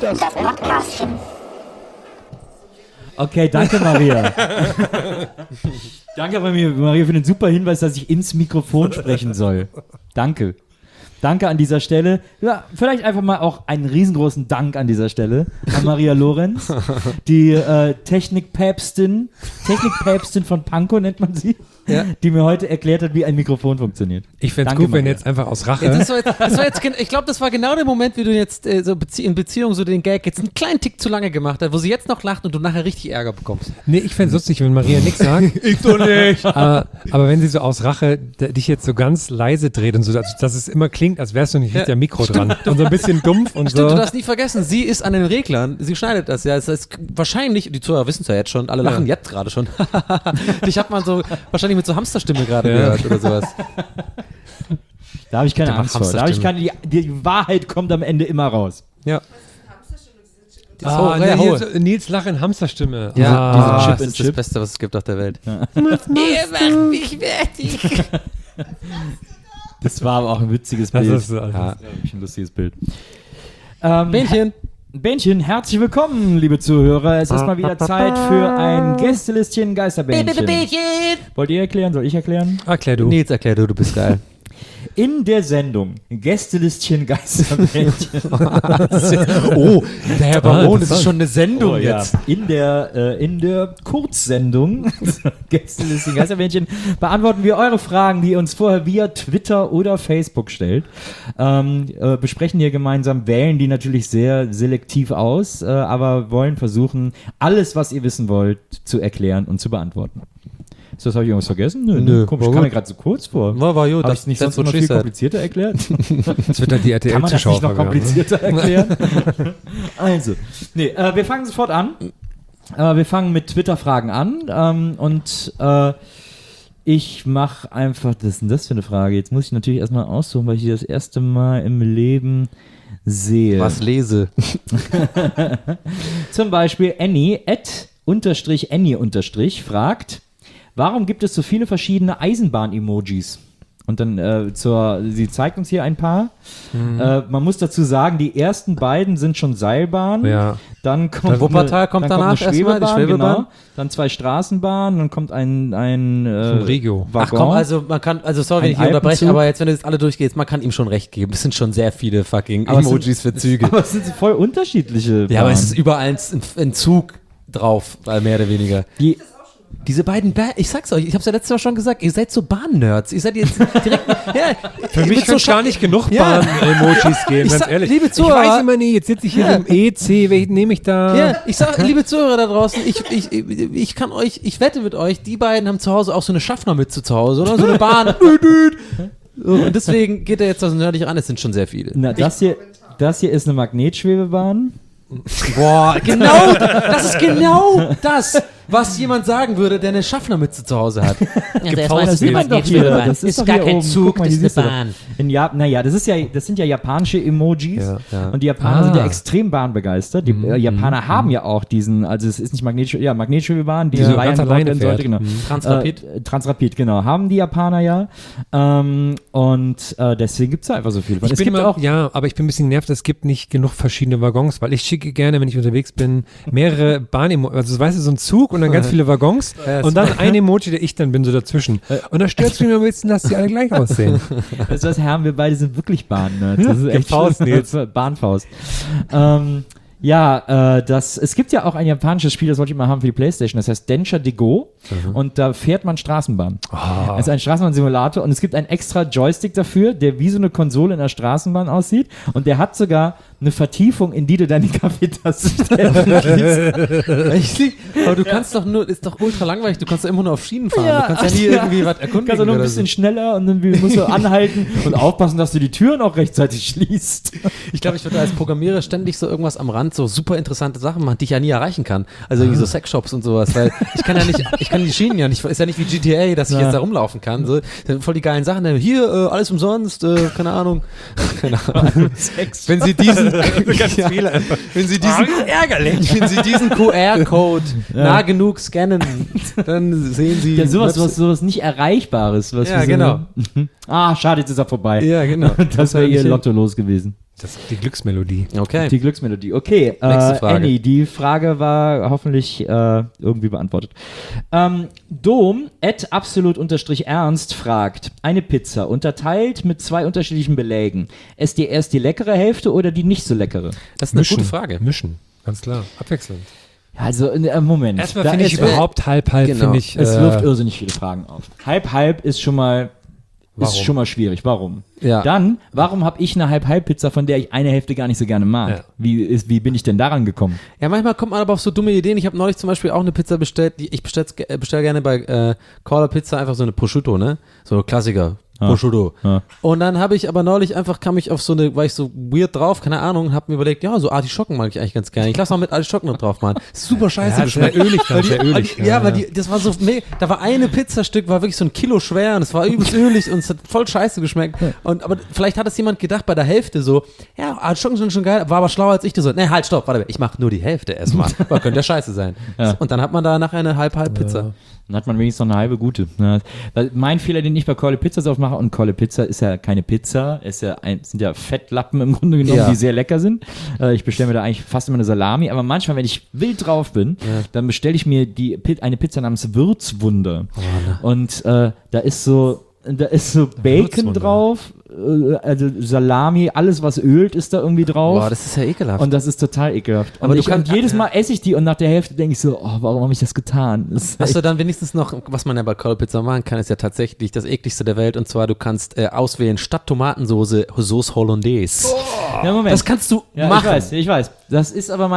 das Podcastchen. Okay, danke Maria. Danke Maria für den super Hinweis, dass ich ins Mikrofon sprechen soll. Danke. Danke an dieser Stelle. Ja, vielleicht einfach mal auch einen riesengroßen Dank an dieser Stelle an Maria Lorenz, die Technikpäpstin von Pankow nennt man sie, die mir heute erklärt hat, wie ein Mikrofon funktioniert. Ich fände es gut, wenn jetzt einfach aus Rache... Ich glaube, das war genau der Moment, wie du jetzt in Beziehung so den Gag jetzt einen kleinen Tick zu lange gemacht hast, wo sie jetzt noch lacht und du nachher richtig Ärger bekommst. Nee, ich fände es lustig, wenn Maria nichts sagt. Ich doch nicht. Aber wenn sie so aus Rache dich jetzt so ganz leise dreht und so, dass es immer klingt, als wärst du nicht der Mikro dran. Und so ein bisschen dumpf und Stimmt, so. du darfst nie vergessen, sie ist an den Reglern, sie schneidet das ja. Das heißt, wahrscheinlich, die Zuhörer wissen es ja jetzt schon, alle lachen jetzt gerade schon. Dich hat man so wahrscheinlich mit so Hamsterstimme gerade gehört oder sowas. Da habe ich keine Angst vor. Da habe ich die Wahrheit kommt am Ende immer raus. Ja. Nils Lach in Hamsterstimme. Ja, Chip das ist das Beste, was es gibt auf der Welt. Ja. Ihr macht mich fertig. Das war aber auch ein witziges Bild. Das ist ein lustiges Bild. Bähnchen, herzlich willkommen, liebe Zuhörer. Es ist mal wieder Zeit für ein Gästelistchen Geisterbähnchen. Wollt ihr erklären? Soll ich erklären? Erklär du. Nils, erklär du bist geil. In der Sendung Gästelistchen Geisterbähnchen. Oh, der Herr Baron, das ist schon eine Sendung jetzt. In der Kurzsendung Gästelistchen Geisterbähnchen beantworten wir eure Fragen, die ihr uns vorher via Twitter oder Facebook stellt. Besprechen hier gemeinsam, wählen die natürlich sehr selektiv aus, aber wollen versuchen, alles, was ihr wissen wollt, zu erklären und zu beantworten. Das habe ich irgendwas vergessen? Nö. Komisch, kam mir gerade so kurz vor. War gut. Habe ich es nicht sonst noch viel komplizierter erklärt? Das wird dann die RTL-Zuschauer. Kann man das nicht noch komplizierter erklären? Also, wir fangen sofort an. Wir fangen mit Twitter-Fragen an. Ich mache einfach, was ist denn das für eine Frage? Jetzt muss ich natürlich erstmal aussuchen, weil ich die das erste Mal im Leben sehe. Was lese? Zum Beispiel Annie, @Annie_ fragt: Warum gibt es so viele verschiedene Eisenbahn-Emojis? Und dann sie zeigt uns hier ein paar. Man muss dazu sagen, die ersten beiden sind schon Seilbahn. Ja. Dann kommt Wuppertal kommt danach erstmal die Schwebebahn. Genau. Dann 2 Straßenbahnen. Dann kommt ein Regio. Waggon. Ach komm, also man kann, sorry, wenn ich hier unterbreche, aber jetzt, wenn du das alle durchgehst, man kann ihm schon recht geben. Es sind schon sehr viele fucking Emojis für Züge. Aber es sind voll unterschiedliche Bahnen. Ja, aber es ist überall ein Zug drauf, mehr oder weniger. Diese beiden ich sag's euch, ich hab's ja letztes Mal schon gesagt, ihr seid so Bahn-Nerds. Ihr seid jetzt direkt. Für mich kann gar nicht genug Bahn-Emojis geben, ganz ehrlich. Liebe Zuhörer, ich weiß immer nie, jetzt sitze ich hier im EC, welchen nehme ich da? Ja, ich sag, liebe Zuhörer da draußen, ich wette mit euch, die beiden haben zu Hause auch so eine Schaffner-Mütze zu Hause, oder? So eine Bahn. Und deswegen geht er jetzt also nerdig ran, es sind schon sehr viele. Na, das hier ist eine Magnetschwebebahn. Boah, genau, das ist genau das, was jemand sagen würde, der eine Schaffnermütze zu Hause hat. Das sieht man doch hier. Das ist gar kein Zug, das ist eine Bahn. Das sind ja japanische Emojis. Ja. Und die Japaner sind ja extrem bahnbegeistert. Die Japaner haben ja auch diesen, also es ist nicht Magnetschwebebahn, die so ganz alleine fährt. Genau. Transrapid, genau. Haben die Japaner ja. Deswegen gibt es da einfach so viel. Aber ich bin ein bisschen genervt, es gibt nicht genug verschiedene Waggons, weil ich schicke gerne, wenn ich unterwegs bin, mehrere Bahn-Emojis. Also weißt du, so ein Zug und dann ganz viele Waggons und dann ein Emoji, der ich dann bin, so dazwischen. Und da stört es mich immer ein bisschen, dass die alle gleich aussehen. Das haben wir beide sind wirklich Bahn-Nerds. Das ist echt Faust, Nils. Bahnfaust. Es gibt ja auch ein japanisches Spiel, das wollte ich mal haben für die Playstation, das heißt Densha de Go und da fährt man Straßenbahn. Es ist ein Straßenbahnsimulator und es gibt einen extra Joystick dafür, der wie so eine Konsole in der Straßenbahn aussieht und der hat sogar eine Vertiefung, in die du deine Kaffeetasse stellen kannst. Aber du kannst doch nur, ist doch ultra langweilig, du kannst doch immer nur auf Schienen fahren, du kannst ja nie irgendwie was erkunden. Du kannst doch nur ein bisschen schneller und dann musst du anhalten und aufpassen, dass du die Türen auch rechtzeitig schließt. Ich glaube, ich würde als Programmierer ständig so irgendwas am Rand, so super interessante Sachen machen, die ich ja nie erreichen kann. Also wie so Sexshops und sowas, weil ich kann die Schienen ja nicht, ist ja nicht wie GTA, dass ich jetzt da rumlaufen kann. So, voll die geilen Sachen, hier, alles umsonst, keine Ahnung. Wenn sie diesen wenn sie diesen QR-Code nah genug scannen, dann sehen sie sowas nicht Erreichbares. Genau. Schade, jetzt ist er vorbei. Ja, genau. Das wäre ihr Lotto los gewesen. Das ist die Glücksmelodie. Okay. Die Glücksmelodie. Okay, Nächste Frage. Annie, die Frage war hoffentlich irgendwie beantwortet. Dom @absolut_ernst fragt, eine Pizza unterteilt mit 2 unterschiedlichen Belägen. Esst ihr erst die leckere Hälfte oder die nicht so leckere? Das ist eine gute Frage. Mischen, ganz klar. Abwechselnd. Also, Moment. Erstmal Da finde ich ist- überhaupt halb-halb, Genau. finde ich. Es wirft irrsinnig viele Fragen auf. Halb-halb ist schon mal Warum? ist schon mal schwierig. Warum? Ja. Dann, warum habe ich eine Halb-Halb-Pizza, von der ich eine Hälfte gar nicht so gerne mag? Ja. Wie bin ich denn daran gekommen? Ja, manchmal kommt man aber auf so dumme Ideen. Ich habe neulich zum Beispiel auch eine Pizza bestellt. Ich bestell gerne bei Caller Pizza einfach so eine Prosciutto, ne? So ein Klassiker. Prosciutto. Ja. Und dann habe ich aber neulich kam ich auf so eine, war ich so weird drauf, keine Ahnung, habe mir überlegt, ja, so Artischocken mag ich eigentlich ganz gerne. Ich lasse mal mit Artischocken noch drauf machen. Super scheiße Ja, sehr geschmeckt. ölig dann, sehr ölig. Ja, weil das war so, da war eine Pizzastück, war wirklich so 1 Kilo schwer und es war übelst ölig und es hat voll scheiße geschmeckt. Aber vielleicht hat es jemand gedacht bei der Hälfte so, ja, Artischocken sind schon geil, war aber schlauer als ich. So, ne, halt, stopp, warte, ich mach nur die Hälfte erstmal. Könnte ja scheiße sein. Ja. Und dann hat man da nachher eine Halb-Halb-Pizza. Dann hat man wenigstens noch eine halbe gute. Ne? Weil mein Fehler, den ich bei Colle Pizza so oft mache, und Colle Pizza ist ja keine Pizza, sind ja Fettlappen im Grunde genommen, Ja. die sehr lecker sind. Ich bestelle mir da eigentlich fast immer eine Salami, aber manchmal, wenn ich wild drauf bin, dann bestelle ich mir eine Pizza namens Würzwunder. Und da ist so Bacon Würzwunder. drauf, also Salami, alles was ölt ist da irgendwie drauf. Boah, das ist ja ekelhaft. Und das ist total ekelhaft. Aber Und du kannst- jedes Mal esse ich die und nach der Hälfte denke ich so, oh, warum habe ich das getan? Das ist Hast du dann wenigstens noch, was man ja bei Cold Pizza machen kann, ist ja tatsächlich das ekligste der Welt, und zwar du kannst auswählen statt Tomatensoße Sauce Hollandaise. ja, Moment. Das kannst du Ja, machen. ich weiß. Das ist aber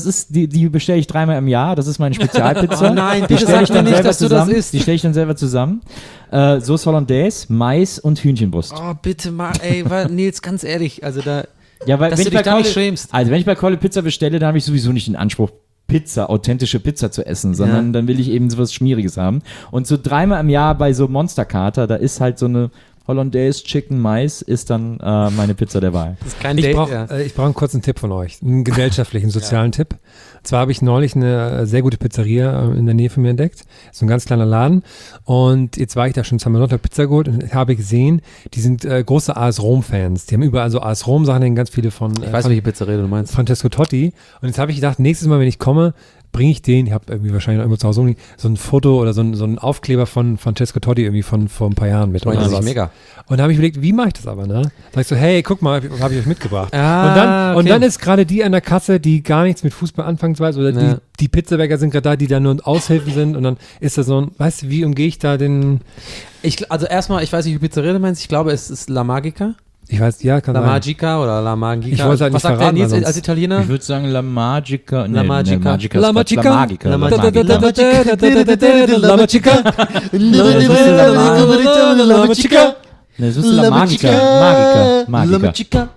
die bestelle ich 3-mal im Jahr. Das ist meine Spezialpizza. Oh nein, die bitte stelle ich sag mir dann nicht, selber dass du das zusammen. isst. Die stelle ich dann selber zusammen. Sauce Hollandaise, Mais und Hühnchenbrust. Oh, bitte mal, ey, Nils, ganz ehrlich, also da, Ja, weil dass wenn du ich bei dich da nicht Colle, schämst. also wenn ich bei Colle Pizza bestelle, dann habe ich sowieso nicht den Anspruch, authentische Pizza zu essen, sondern dann will ich eben sowas Schmieriges haben. Und so 3-mal im Jahr bei so Monsterkater, da ist halt so eine Hollandaise Chicken Mais ist dann meine Pizza der Wahl. Das ist kein Ich Date. brauche Ja. einen kurzen Tipp von euch, einen gesellschaftlichen, sozialen Tipp. Und zwar habe ich neulich eine sehr gute Pizzeria in der Nähe von mir entdeckt. So ein ganz kleiner Laden. Und jetzt war ich da schon 2 Mal Pizza geholt und habe gesehen, die sind große AS Rom-Fans. Die haben überall so AS Rom-Sachen, ganz viele von Ich weiß, welche Pizzeria du meinst. Francesco Totti. Und jetzt habe ich gedacht, nächstes Mal, wenn ich komme, bringe ich den, ich habe irgendwie wahrscheinlich irgendwo zu Hause rumliegen, so ein Foto oder so ein Aufkleber von Francesco Totti irgendwie von vor ein paar Jahren mit. Freut oder sich was. mega. Und da habe ich überlegt, wie mache ich das aber, ne? Sag ich so, hey, guck mal, habe ich euch mitgebracht. Ah, und okay. dann ist gerade die an der Kasse, die gar nichts mit Fußball anfangen weiß, oder Ja. die Pizzabäcker sind gerade da, die da nur Aushilfen sind, und dann ist das so ein, weißt du, wie umgehe ich da den, Also erstmal, ich weiß nicht, wie Pizzeria du meinst, ich glaube, es ist La Magica. ich weiß, ja, kann La sein. Magica oder La Magica. Ich wollte es halt Was nicht sagt der verraten, Nils weil sonst- als Italiener? Ich würde sagen La Magica. La Magica. La Magica. La ist Magica. La Magica. La La Magica. Magica. La Magica. La Magica. Ne, das ist La Magica. Magica.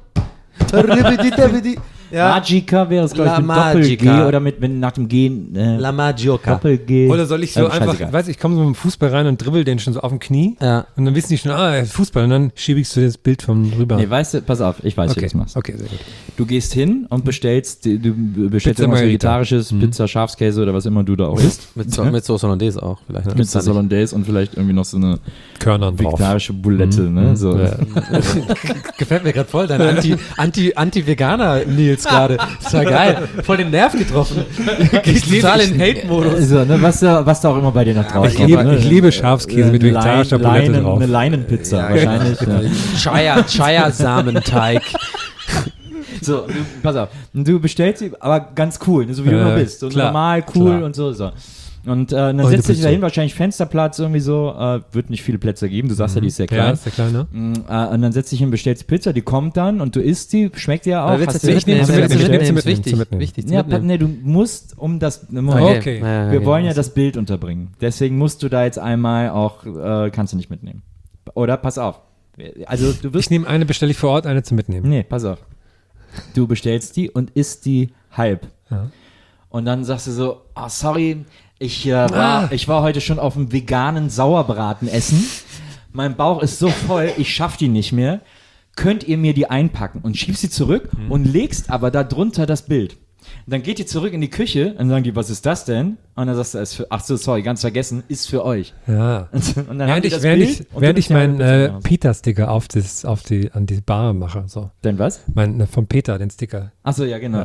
Ja. Magica wäre es, glaube ich, La mit Doppel-G Magica. oder wenn nach dem G La Magioca. Doppel-G. Oder soll ich so einfach, scheißegal. weiß ich komme so mit dem Fußball rein und dribbel den schon so auf dem Knie, Ja. und dann wissen die schon, Fußball, und dann schiebe ich so das Bild von rüber. Nee, weißt du, pass auf, ich weiß, wie du okay, das machst. okay, sehr gut. Du gehst hin und bestellst Pizza irgendwas Margherita. Vegetarisches, Pizza, Schafskäse oder was immer du da auch isst. Mit Sauce Hollandaise auch vielleicht. Mit Gibt's da Pizza Hollandaise und vielleicht irgendwie noch so eine Körnern drauf. vegetarische Bulette, ne? So. Ja. nicht. Gefällt mir gerade voll, dein Anti-Veganer Nils gerade. Das war geil. Voll den Nerv getroffen. Geht total in Hate-Modus. So, ne, was da auch immer bei dir noch drauf Ich liebe Schafskäse mit vegetarischer Bulette drauf. Eine Leinenpizza wahrscheinlich. Ja. Chaya-Samenteig. So, pass auf. Du bestellst sie, aber ganz cool, ne, so wie du immer bist. So klar, normal, cool klar. und so. Und dann eine setzt du dich Pizza. dahin, wahrscheinlich Fensterplatz irgendwie so, wird nicht viele Plätze geben, du sagst ja, die ist sehr Ja, klein. ist der Kleine. Und dann setzt dich hin, bestellst Pizza, die kommt dann und du isst die, schmeckt dir auch. Willst hast du du mitnehmen? hast du Willst du bestellt? mitnehmen? Ist Zum wichtig. Mitnehmen. Wichtig zu Ja, mitnehmen. nee, du musst Moment. Okay. Wir wollen ja das Bild unterbringen. Deswegen musst du da jetzt einmal auch, kannst du nicht mitnehmen. Oder pass auf. Also du wirst. Ich nehme eine, bestelle ich vor Ort, eine zum Mitnehmen. Nee, pass auf. Du bestellst die und isst die halb. Ja. Und dann sagst du so, sorry, ich war heute schon auf einem veganen Sauerbraten essen. Mein Bauch ist so voll, ich schaff die nicht mehr. Könnt ihr mir die einpacken? Und schiebst sie zurück und legst aber da drunter das Bild. Dann geht ihr zurück in die Küche und dann sagen die, was ist das denn? Und dann sagst du, ist für, ach so, sorry, ganz vergessen, ist für euch. Ja. Und dann Während ich meinen Peter-Sticker an die Bar mache. So. Denn was? Von Peter, den Sticker. Ach so, ja, genau.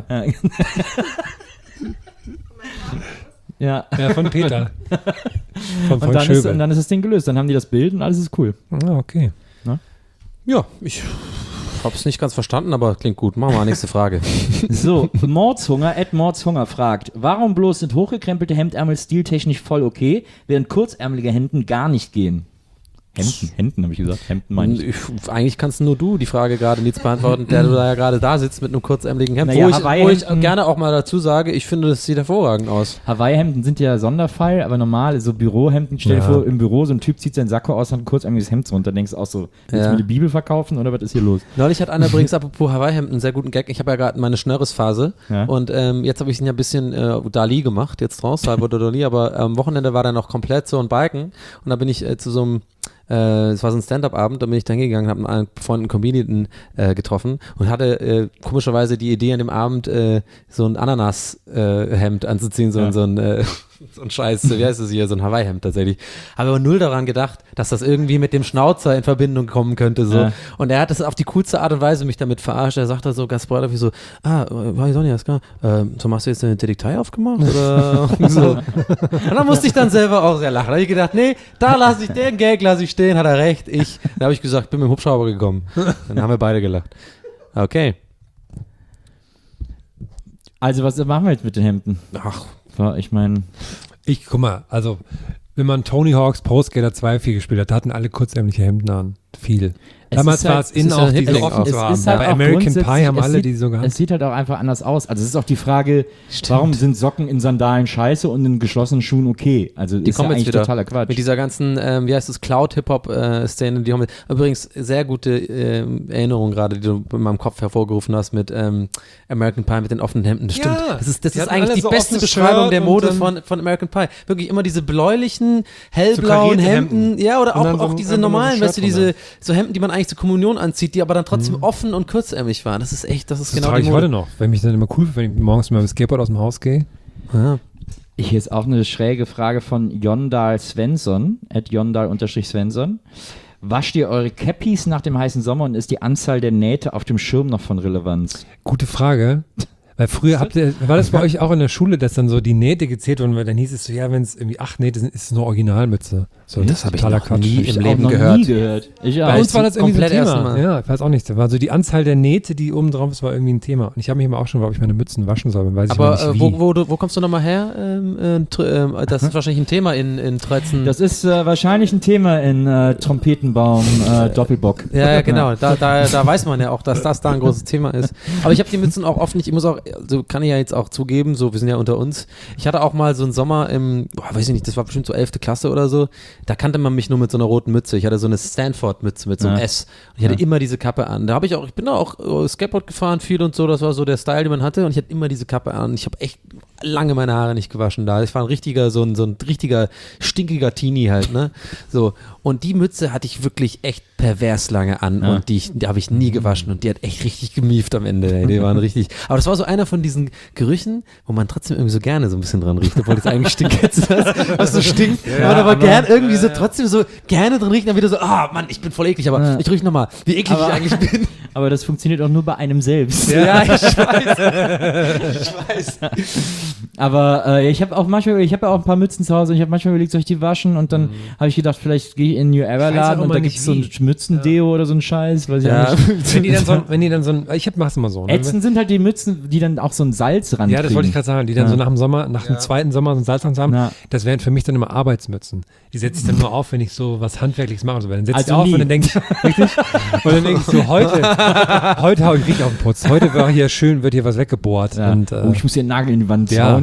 Ja. Ja, von Peter. Von Und dann ist das Ding gelöst. Dann haben die das Bild und alles ist cool. Ah, okay. Ja, ich hab's nicht ganz verstanden, aber klingt gut. Machen wir mal nächste Frage. So, Mordshunger fragt, warum bloß sind hochgekrempelte Hemdärmel stiltechnisch voll okay, während kurzärmelige Hemden gar nicht gehen? Hemden habe ich gesagt. Hemden meine ich. Eigentlich kannst nur du die Frage gerade Nils beantworten, der du da ja gerade da sitzt mit einem kurzärmeligen Hemd. Naja, wo ich gerne auch mal dazu sage, ich finde, das sieht hervorragend aus. Hawaii-Hemden sind ja Sonderfall, aber normal, so Bürohemden, stell dir vor, im Büro so ein Typ zieht seinen Sakko aus und hat ein kurzärmeliges Hemd runter, denkst du auch so, willst du mir die Bibel verkaufen oder was ist hier los? Neulich hat einer übrigens, apropos Hawaii-Hemden, einen sehr guten Gag. Ich habe ja gerade meine Schnörres-Phase und jetzt habe ich ihn ja ein bisschen Dali gemacht, jetzt draus, Salvador Dali, aber am Wochenende war der noch komplett so ein Balken und da bin ich zu so einem es war so ein Stand-Up-Abend, da bin ich dann hingegangen, habe einen befreundeten Comedian getroffen und hatte komischerweise die Idee an dem Abend, so ein Ananas-Hemd anzuziehen, so ein Scheiß, wie heißt das hier, so ein Hawaii-Hemd tatsächlich. Habe aber null daran gedacht, dass das irgendwie mit dem Schnauzer in Verbindung kommen könnte. So. Ja. Und er hat das auf die coolste Art und Weise mich damit verarscht. Er sagte so ganz freundlich so, Sonja, ist klar, so machst du jetzt eine Detektei aufgemacht? Oder so. Und dann musste ich dann selber auch sehr lachen. Da habe ich gedacht, nee, den Gag lasse ich stehen, hat er recht. Da habe ich gesagt, bin mit dem Hubschrauber gekommen. Dann haben wir beide gelacht. Okay. Also was machen wir jetzt mit den Hemden? Ach, ich meine... Guck mal, also wenn man Tony Hawk's Pro Skater 2 viel gespielt hat, da hatten alle kurzärmliche Hemden an. Viel. Damals war es in auch diese offen zu haben. Halt bei American Pie haben alle die so gehabt. Es sieht halt auch einfach anders aus. Also es ist auch die Frage, warum sind Socken in Sandalen scheiße und in geschlossenen Schuhen okay? Also die ist kommen ja eigentlich jetzt wieder totaler Quatsch. Mit dieser ganzen, wie heißt das, Cloud-Hip-Hop-Szene, die haben übrigens sehr gute Erinnerung gerade, die du in meinem Kopf hervorgerufen hast mit American Pie mit den offenen Hemden. Das stimmt. Ja, das ist eigentlich die so beste Beschreibung der Mode von American Pie. Wirklich immer diese bläulichen, hellblauen so Hemden. Ja, oder auch diese normalen, weißt du, diese so Hemden, die man eigentlich zur Kommunion anzieht, die aber dann trotzdem offen und kurzärmlich waren. Das ist genau die Mode. Das trage ich heute noch, weil mich dann immer cool, wenn ich morgens mit meinem Skateboard aus dem Haus gehe. Ja. Hier ist auch eine schräge Frage von Jondal Svensson, @Jondal_Svensson. Wascht ihr eure Cappies nach dem heißen Sommer und ist die Anzahl der Nähte auf dem Schirm noch von Relevanz? Gute Frage. Weil früher war das bei euch auch in der Schule, dass dann so die Nähte gezählt wurden, weil dann hieß es so, ja, wenn es irgendwie 8 Nähte sind, ist es nur Originalmütze. So, das habe ich noch Quatsch. nie im Leben nie gehört. Ich Bei uns war das irgendwie so ein Thema. Mal. Ja, ich weiß auch nicht. Also die Anzahl der Nähte, die oben drauf ist, war irgendwie ein Thema. Und ich habe mich immer auch schon, ob ich meine Mützen waschen soll, weiß aber ich nicht wie. wo kommst du nochmal her? Das ist wahrscheinlich ein Thema in Tretzen. Das ist wahrscheinlich ein Thema in Trompetenbaum Doppelbock. Ja, genau. Da weiß man ja auch, dass das da ein großes Thema ist. Aber ich habe die Mützen auch oft nicht, ich muss auch, so kann ich ja jetzt auch zugeben, so wir sind ja unter uns. Ich hatte auch mal so einen Sommer weiß ich nicht, das war bestimmt so 11. Klasse oder so, da kannte man mich nur mit so einer roten Mütze. Ich hatte so eine Stanford-Mütze mit so einem S. Und ich hatte immer diese Kappe an. Ich bin da auch Skateboard gefahren viel und so, das war so der Style, den man hatte und ich hatte immer diese Kappe an. Ich habe echt lange meine Haare nicht gewaschen da. Ich war ein richtiger stinkiger Teenie halt, ne? So. Und die Mütze hatte ich wirklich echt pervers lange an und die habe ich nie gewaschen und die hat echt richtig gemieft am Ende. Ey. Die waren richtig. Aber das war so einer von diesen Gerüchen, wo man trotzdem irgendwie so gerne so ein bisschen dran riecht, obwohl das eigentlich stinkt jetzt, was so stinkt. Ja, man aber gern irgendwie so trotzdem so gerne dran riecht, dann wieder so, Mann, ich bin voll eklig, aber ich rieche nochmal, wie eklig ich eigentlich bin. Aber das funktioniert auch nur bei einem selbst. Ja, ich weiß. Aber ich habe auch ein paar Mützen zu Hause und ich habe manchmal überlegt, soll ich die waschen? Und dann habe ich gedacht, vielleicht gehe ich in New Era Laden und da gibt es so ein Mützendeo oder so ein Scheiß. Weiß ich nicht. Wenn die dann so ein, ich mach's immer so. Ne? Ätzend sind halt die Mützen, die dann auch so ein Salz ran Ja, das wollte ich gerade sagen, die dann so nach dem Sommer, nach dem zweiten Sommer so ein Salz ran haben. Ja. Das wären für mich dann immer Arbeitsmützen. Die setze ich dann nur auf, wenn ich so was Handwerkliches mache. Also, dann setze ich auf und dann denke ich, richtig? Und dann denke ich so, heute hau ich richtig auf den Putz. Heute wird hier was weggebohrt. Ja. Und, ich muss hier einen Nagel in die Wand hauen.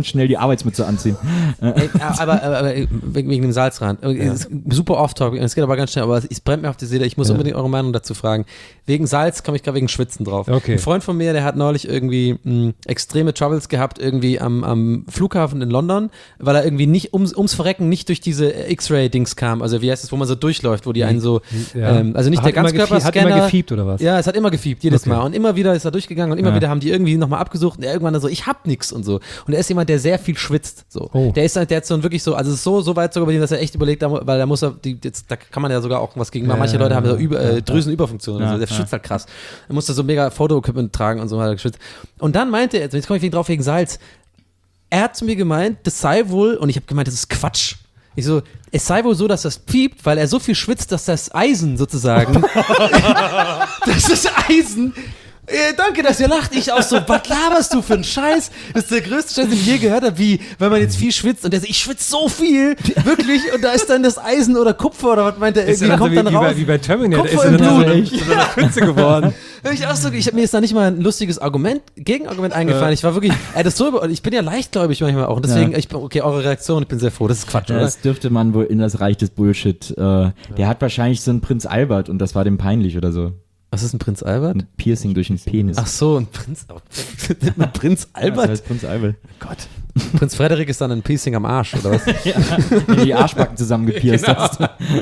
und schnell die Arbeitsmütze anziehen. Aber wegen dem Salzrand. Super off-topic, es geht aber ganz schnell, aber es brennt mir auf die Seele. Ich muss unbedingt eure Meinung dazu fragen. Wegen Salz komme ich gerade wegen Schwitzen drauf. Okay. Ein Freund von mir, der hat neulich irgendwie extreme Troubles gehabt, irgendwie am Flughafen in London, weil er irgendwie nicht ums Verrecken nicht durch diese X-Ray-Dings kam. Also wie heißt das, wo man so durchläuft, wo die einen so, also nicht der Ganzkörperscanner. Hat immer gefiebt oder was? Ja, es hat immer gefiebt, jedes Mal. Und immer wieder ist er durchgegangen und immer wieder haben die irgendwie nochmal abgesucht und er irgendwann so, ich hab nix und so. Und er ist jemand, der sehr viel schwitzt. So. Oh. Der hat so wirklich so, also es ist so weit sogar bei ihm, dass er echt überlegt, weil da muss er, da kann man ja sogar auch was gegen machen. Manche Leute haben so Drüsenüberfunktionen. Also der schwitzt halt krass. Er musste so mega Foto-Equipment tragen und so weiter geschwitzt. Und dann meinte er, jetzt komme ich drauf wegen Salz, er hat zu mir gemeint, das sei wohl, und ich habe gemeint, das ist Quatsch. Ich so, es sei wohl so, dass das piept, weil er so viel schwitzt, dass das Eisen sozusagen, das Eisen, danke, dass ihr lacht. Ich auch so, was laberst du für einen Scheiß? Das ist der größte Scheiß, den ich je gehört habe, wie, wenn man jetzt viel schwitzt und der so, ich schwitze so viel, wirklich, und da ist dann das Eisen oder Kupfer oder was meint er, irgendwie kommt dann raus. Wie bei Terminator, Kupfer ist im er Blut. zu so einer Pfütze geworden. Mir ist da nicht mal ein lustiges Gegenargument eingefallen. Ich war wirklich, ich bin ja leichtgläubig manchmal auch. Und deswegen, okay, eure Reaktion, ich bin sehr froh. Das ist Quatsch, oder? Das dürfte man wohl in das Reich des Bullshit. Der hat wahrscheinlich so einen Prinz Albert und das war dem peinlich oder so. Was ist ein Prinz Albert? Ein Piercing durch den Penis. Ach so, ein Prinz Albert? Ja, das heißt Prinz Albert. Gott. Prinz Frederik ist dann ein Piercing am Arsch, oder was? Ja, wenn du die Arschbacken zusammengepierst hast.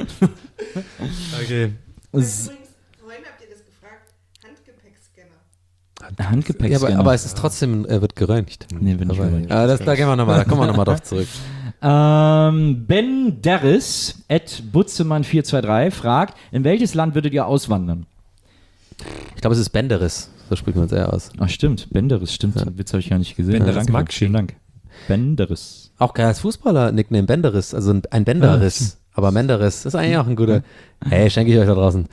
Okay. Vorhin habt ihr das gefragt, Handgepäckscanner. Handgepäckscanner. Ja, aber es ist trotzdem, wird geröntgt. Nee, wird nicht geröntgt. Da kommen wir nochmal drauf zurück. Ben Derris @butzemann423 fragt, in welches Land würdet ihr auswandern? Ich glaube, es ist Benderis. So spricht man es eher aus. Ach stimmt, Benderis, stimmt. Den Witz habe ich gar nicht gesehen. Benderis Danke, Maxi. vielen Dank. Benderis. Auch geil als Fußballer-Nickname, Benderis. Also ein Benderis. Aber Menderis ist eigentlich auch ein guter. Hey, schenke ich euch da draußen.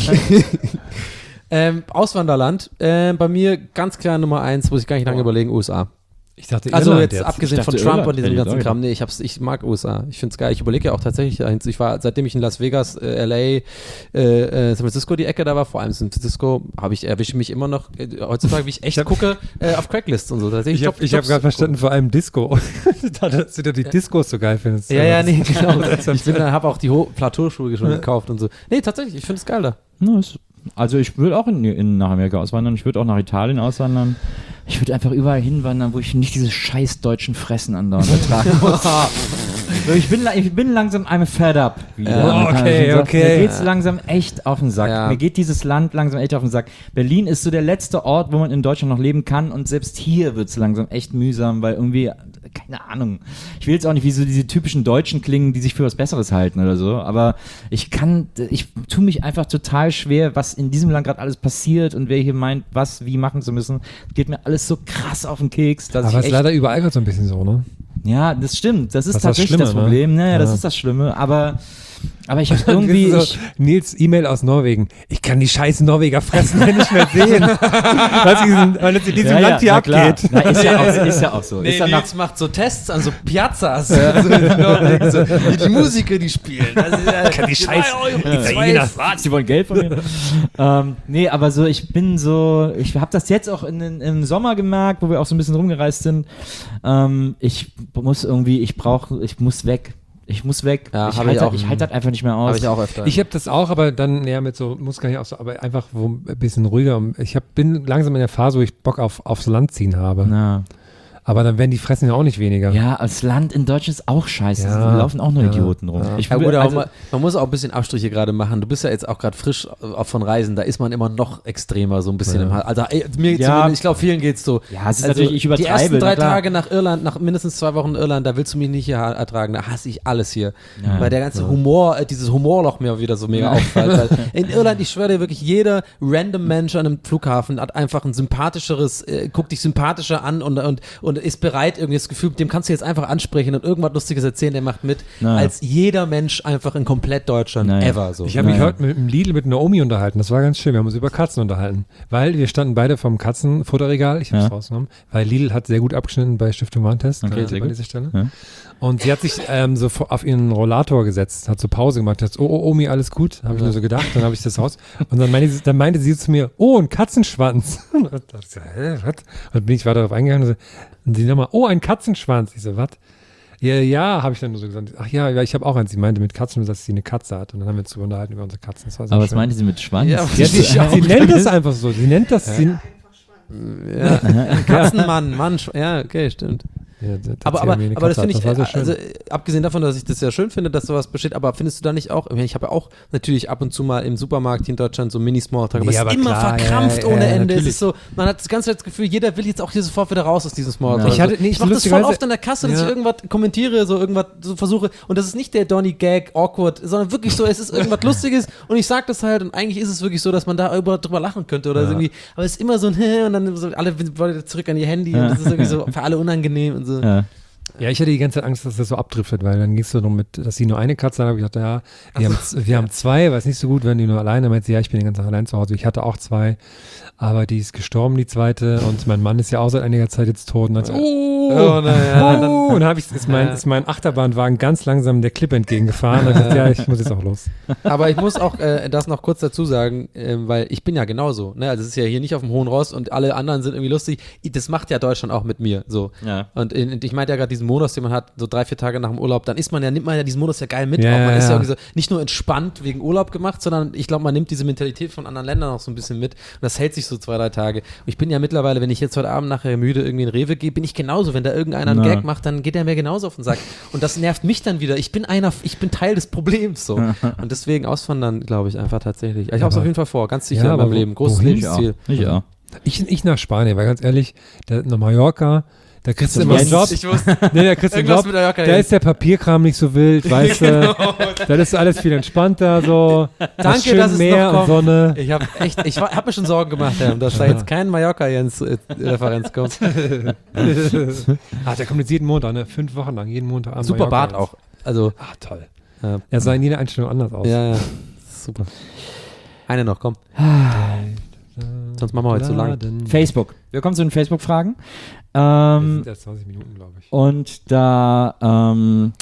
Auswanderland. Bei mir ganz klar Nummer 1, muss ich gar nicht lange überlegen, USA. Ich dachte, Also Irland jetzt jetzt. abgesehen Ich von dachte Trump Irland, und diesem hätte ich ganzen auch Kram, nee, ich mag USA. Ich finde es geil. Ich überlege ja auch tatsächlich, seitdem ich in Las Vegas, LA, San Francisco die Ecke da war, vor allem San Francisco, erwische ich mich immer noch, heutzutage, wie ich echt gucke, auf Craigslist und so. Ich habe gerade verstanden, vor allem Disco. Dass du die Discos so geil findest. Ja, nee, genau. Ich habe auch die Plateauschuhe schon gekauft und so. Nee, tatsächlich, ich finde es geil da. Also ich würde auch nach Amerika auswandern, ich würde auch nach Italien auswandern. Ich würde einfach überall hinwandern, wo ich nicht diese scheiß deutschen Fressen andauernd ertragen muss. Ich bin langsam I'm fed up. Wieder. Okay. Mir geht's langsam echt auf den Sack. Ja. Mir geht dieses Land langsam echt auf den Sack. Berlin ist so der letzte Ort, wo man in Deutschland noch leben kann und selbst hier wird's langsam echt mühsam, weil irgendwie, keine Ahnung, ich will jetzt auch nicht wie so diese typischen Deutschen klingen, die sich für was Besseres halten oder so, aber ich tue mich einfach total schwer, was in diesem Land gerade alles passiert und wer hier meint, was wie machen zu müssen. Geht mir alles so krass auf den Keks, dass Aber es ist leider überall gerade so ein bisschen so, ne? Ja, das stimmt. Das ist das tatsächlich Schlimme, das Problem. ne? Ja, das Ja. ist das Schlimme. Aber ich habe irgendwie. So, Nils E-Mail aus Norwegen. Ich kann die scheiß Norweger fressen nicht mehr sehen. Weil es in diesem Land hier abgeht. Na, ist ja auch so. Nee, ist ja Nils macht so Tests an so Piazzas. Also die Musiker, die spielen. kann die scheiß Italiener. Was? Die wollen Geld von mir? Nee, aber so, ich habe das jetzt auch im Sommer gemerkt, wo wir auch so ein bisschen rumgereist sind. Ich muss weg. Ich muss weg. Ja, ich halte das einfach nicht mehr aus. Habe ich auch öfter. Ich habe das auch, aber dann mit so, muss gar nicht auch so, aber einfach ein bisschen ruhiger. Bin langsam in der Phase, wo ich Bock aufs Land ziehen habe. Na. Aber dann werden die Fressen ja auch nicht weniger. Ja, das Land in Deutschland ist auch scheiße. Ja. Da laufen auch nur Idioten rum. Ja. Man muss auch ein bisschen Abstriche gerade machen. Du bist ja jetzt auch gerade frisch von Reisen. Da ist man immer noch extremer so ein bisschen im Hals. Also mir zumindest, ich glaube, vielen geht's so. Ja, es ist natürlich, ich übertreibe. Die ersten 3 Tage nach Irland, nach mindestens 2 Wochen Irland, da willst du mich nicht hier ertragen. Da hasse ich alles hier. Ja. Weil der ganze Humor, dieses Humorloch mir wieder so mega auffällt. Weil in Irland, ich schwöre dir wirklich, jeder random Mensch an einem Flughafen hat einfach ein sympathischeres, guckt dich sympathischer an und ist bereit, irgendwie das Gefühl, dem kannst du jetzt einfach ansprechen und irgendwas Lustiges erzählen, der macht mit, als jeder Mensch einfach in komplett Deutschland ever. So. Ich habe mich heute mit dem Lidl mit Naomi unterhalten, das war ganz schön, wir haben uns über Katzen unterhalten, weil wir standen beide vom Katzenfutterregal, ich habe es rausgenommen, weil Lidl hat sehr gut abgeschnitten bei Stiftung Warentest, okay, bei dieser Stelle. Ja. Und sie hat sich so auf ihren Rollator gesetzt, hat so Pause gemacht, hat so, oh Omi, alles gut, habe ich nur so gedacht, dann habe ich das raus und dann meinte sie zu mir, oh, ein Katzenschwanz. Und dann dachte ich, hä, was? Und bin ich weiter darauf eingegangen und so, Und sie nochmal, oh, ein Katzenschwanz. Ich so, was? Ja, habe ich dann nur so gesagt. Ach ja, ich habe auch eins. Sie meinte mit Katzen, dass sie eine Katze hat. Und dann haben wir uns darüber unterhalten über unsere Katzen. Das war sehr Aber was schön. meinte sie mit Schwanz? Ja, Sie nennt das einfach so. Sie nennt das. Einfach Schwanz. Ja. Katzenmann, Mann, ja, okay, stimmt. Ja, Aber das finde ich, war sehr schön. also abgesehen davon, dass ich das ja schön finde, dass sowas besteht, aber findest du da nicht auch, ich habe ja auch natürlich ab und zu mal im Supermarkt hier in Deutschland so Mini-Smalltalk, aber Ja, es aber ist immer klar, verkrampft ja, ohne ja, Ende. Es natürlich. ist so, man hat das ganze Zeit das Gefühl, jeder will jetzt auch hier sofort wieder raus aus diesem Smalltalk. Ja. Ich mache das voll lustigerweise- oft an der Kasse, dass ich irgendwas kommentiere, so irgendwas so versuche und das ist nicht der Donny-Gag, awkward, sondern wirklich so, es ist irgendwas Lustiges und ich sage das halt und eigentlich ist es wirklich so, dass man da drüber lachen könnte oder irgendwie, aber es ist immer so ein und dann so alle wollen zurück an ihr Handy und das ist irgendwie so für alle unangenehm und so. Ja. Ja, ich hatte die ganze Zeit Angst, dass das so abdriftet, weil dann ging es so darum, dass sie nur eine Katze hat. Habe ich gedacht, ja, wir haben zwei, weil es nicht so gut, wenn die nur alleine. Meint sie, ja, ich bin den ganzen Tag allein zu Hause. Ich hatte auch zwei, aber die ist gestorben, die zweite. Und mein Mann ist ja auch seit einiger Zeit jetzt tot. Und dann so, und dann habe ich, ist mein Achterbahnwagen ganz langsam der Klippe entgegengefahren. Und ja, ich muss jetzt auch los. Aber ich muss auch das noch kurz dazu sagen, weil ich bin ja genauso. Ne? Also es ist ja hier nicht auf dem hohen Ross und alle anderen sind irgendwie lustig. Das macht ja Deutschland auch mit mir. So. Ja. Und ich meinte ja gerade diesen Modus, den man hat, so 3-4 Tage nach dem Urlaub, dann nimmt man ja diesen Modus ja geil mit. Ja, auch. Man ja, ist ja ja. irgendwie so, nicht nur entspannt wegen Urlaub gemacht, sondern ich glaube, man nimmt diese Mentalität von anderen Ländern auch so ein bisschen mit. Und das hält sich so 2-3 Tage. Und ich bin ja mittlerweile, wenn ich jetzt heute Abend nachher müde irgendwie in Rewe gehe, bin ich genauso. Wenn da irgendeiner einen Gag macht, dann geht er mir genauso auf den Sack. Und das nervt mich dann wieder. Ich bin Teil des Problems so. Und deswegen auswandern, glaube ich, einfach tatsächlich. Ich habe es auf jeden Fall vor, ganz sicher Ja, in meinem aber Leben. Großes wohin? Lebensziel. Ich auch. Ich nach Spanien, weil ganz ehrlich, nach Mallorca, da kriegst du immer einen Jens. Job. Nee, da kriegst du einen Irgendwas Job. mit Mallorca, Da Jens. ist der Papierkram nicht so wild, weißt du. Da ist alles viel entspannter, so. Danke, schön dass es Meer noch und kommt. Sonne. Ich habe mir schon Sorgen gemacht, dass da jetzt kein Mallorca-Jens-Referenz kommt. Der kommt jetzt jeden Montag, ne? 5 Wochen lang, jeden Montag an Super Mallorca Bart auch. Also, toll. Ja. Er sah in jeder Einstellung anders aus. ja, super. Eine noch, komm. Sonst machen wir heute zu lang. Facebook. Wir kommen zu den Facebook-Fragen. Das sind erst 20 Minuten, glaube ich. Und da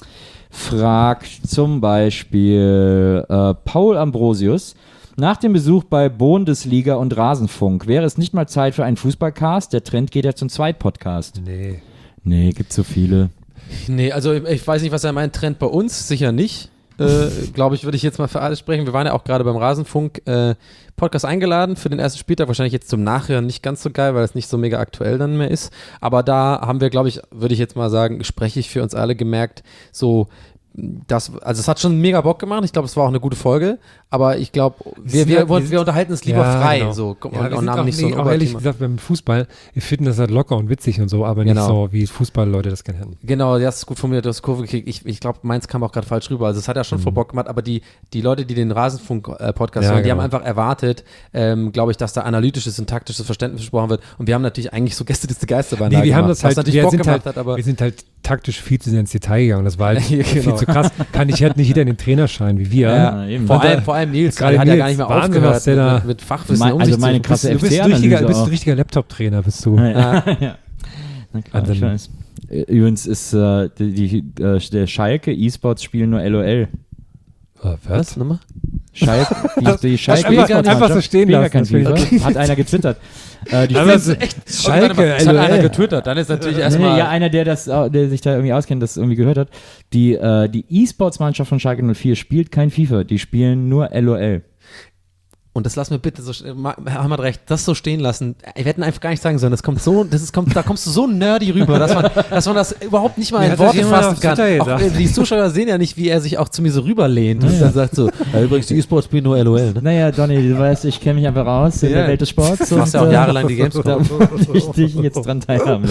fragt zum Beispiel Paul Ambrosius, nach dem Besuch bei Bundesliga und Rasenfunk, wäre es nicht mal Zeit für einen Fußballcast? Der Trend geht ja zum Zweitpodcast. Nee, gibt so viele. Nee, also ich weiß nicht, was er meint. Trend bei uns, sicher nicht. Glaube ich, würde ich jetzt mal für alles sprechen. Wir waren ja auch gerade beim Rasenfunk Podcast eingeladen für den ersten Spieltag. Wahrscheinlich jetzt zum Nachhören nicht ganz so geil, weil es nicht so mega aktuell dann mehr ist. Aber da haben wir, glaube ich, würde ich jetzt mal sagen, gesprächig für uns alle gemerkt, so also es hat schon mega Bock gemacht. Ich glaube, es war auch eine gute Folge. Aber ich glaube, wir unterhalten uns lieber frei. Genau. So, Ja, wir und sind haben auch, nicht so ein auch ehrlich Oberthema. gesagt, beim Fußball, wir finden das halt locker und witzig und so, aber nicht Genau. so, wie Fußballleute das gerne hätten. Genau, das ist gut formuliert, du hast Kurve gekriegt. Ich glaube, meins kam auch gerade falsch rüber. Also es hat ja schon voll Bock gemacht, aber die Leute, die den Rasenfunk-Podcast Ja, hören, die genau. haben einfach erwartet, glaube ich, dass da analytisches und taktisches Verständnis gesprochen wird. Und wir haben natürlich eigentlich so Gästeliste Geisterbahn Nee, wir gemacht, haben das halt, was natürlich wir Bock sind gemacht halt, hat, aber wir sind halt taktisch viel zu sehr ins Detail gegangen. Das war halt Ja, viel genau. zu krass. Hätte nicht jeder den Trainerschein wie wir. Ja, eben. vor allem Nils, gerade der hat ja Nils, gar nicht mehr Wahnsinn, aufgehört was der da- mit Fachwissen Mein- um also sich meine zu krasse Du bist FC-Analyse ein auch. richtiger Laptop-Trainer, bist du. Ja. Na klar, Also- ich weiß. Übrigens ist der Schalke E-Sports spielen nur LOL. Was? Nochmal? Schalke, die Schalke einfach- E-Sports einfach so stehen spielen ja lassen, kein das finde ich FIFA. Hat einer getwittert. Die Aber spielen- das ist Echt? Schalke, das hat einer LOL. getwittert, dann ist natürlich Nee, erstmal... ja, einer, der sich da irgendwie auskennt, das irgendwie gehört hat. Die E-Sports-Mannschaft von Schalke 04 spielt kein FIFA, die spielen nur LOL. Und das lassen wir bitte so, Herr hat recht, das so stehen lassen. Wir hätten einfach gar nicht sagen sollen, da kommst du so nerdy rüber, dass man das überhaupt nicht mal Mir in hat das Worte jemand fassen auf kann. Twitter Auch, gesagt. die Zuschauer sehen ja nicht, wie er sich auch zu mir so rüberlehnt und dann sagt so, übrigens, die E-Sports spielen nur LOL. Ne? Naja, Donny, du weißt, ich kenne mich einfach aus in Ja. der Welt des Sports. Du machst ja auch jahrelang die Gamescom. Da wollte ich dich jetzt dran teilhaben